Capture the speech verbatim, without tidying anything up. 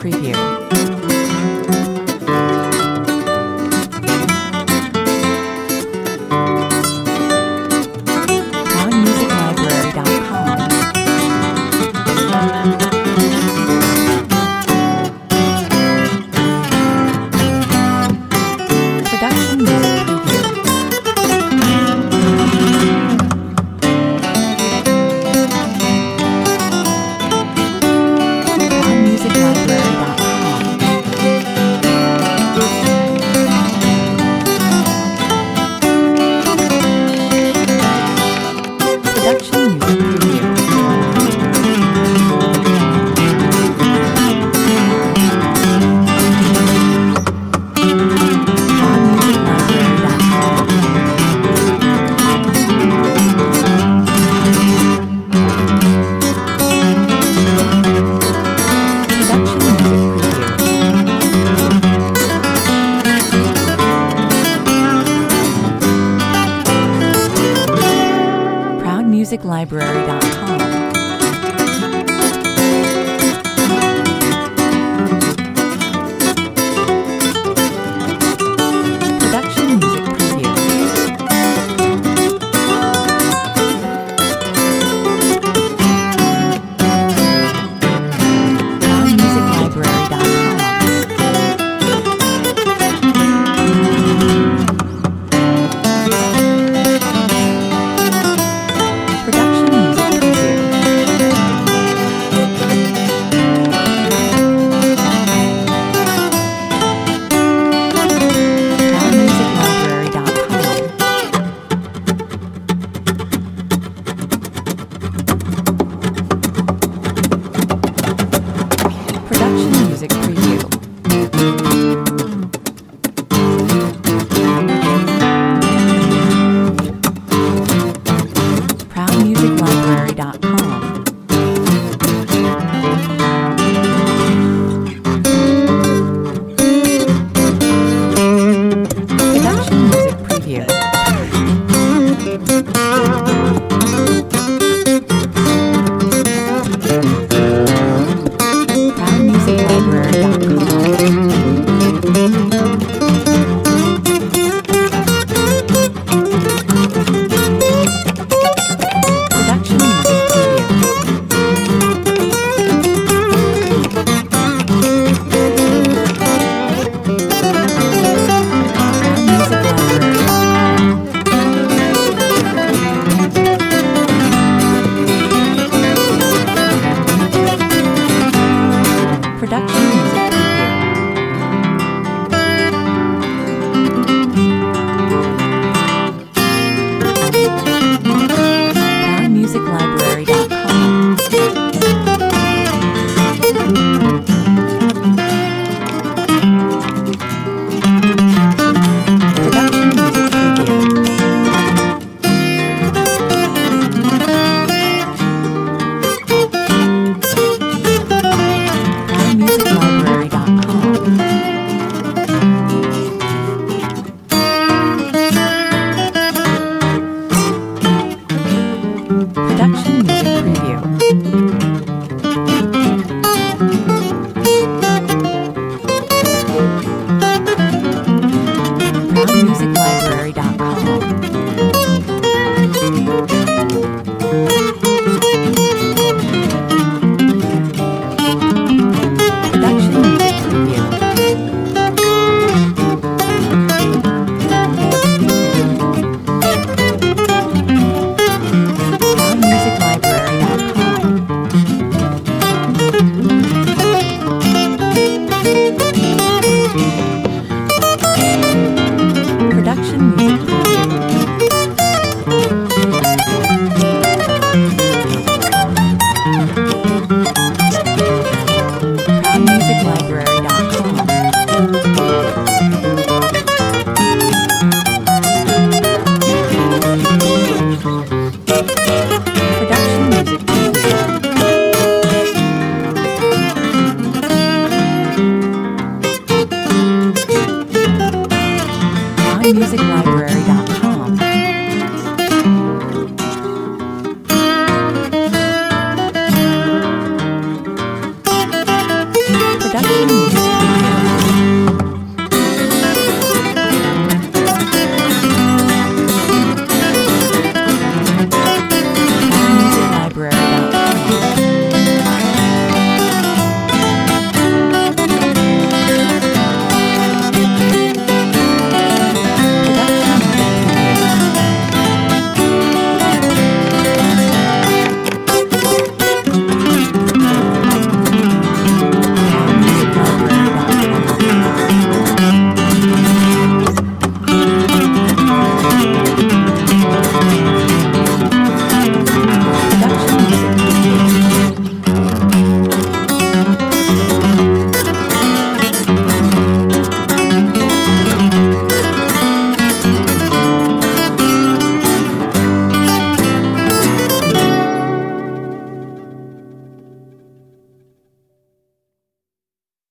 music library dot com. Production music preview. proud music library dot com. Production music preview. proud music library dot com. Production music preview. proud music library dot com. Production music preview. proud music library dot Production music preview. proud music library. Production music preview. proud music library dot com. Production music preview. proud music library dot com. Production music preview. proud music library dot com. Production music preview. proud music library dot com. Production music preview. proud music library dot com. Production music preview. proud music library dot com. Production Production Music.